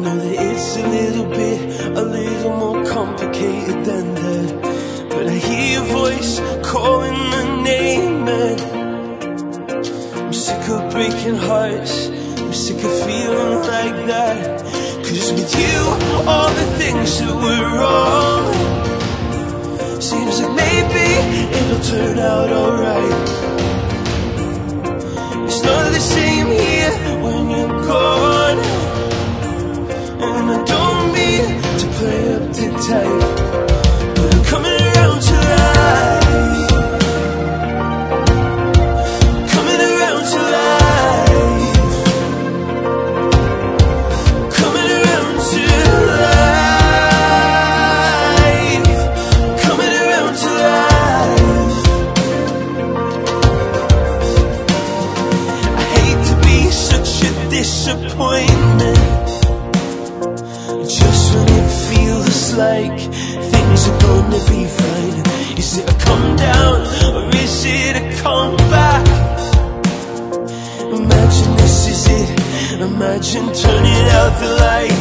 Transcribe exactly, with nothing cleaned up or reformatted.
know that it's a little bit, a little more complicated than that, but I hear your voice calling my name, and I'm sick of breaking hearts, I'm sick of feeling like that. Cause with you, all the things that were wrong, seems like maybe it'll turn out alright. It's not the same here when you're gone, and I don't mean to play up the type, but I'm coming around to life, coming around to life, coming around to life, coming around to life. I hate to be such a disappointment, just when it feels like things are gonna be fine. Is it a come down or is it a come back? Imagine this is it, imagine turning out the light.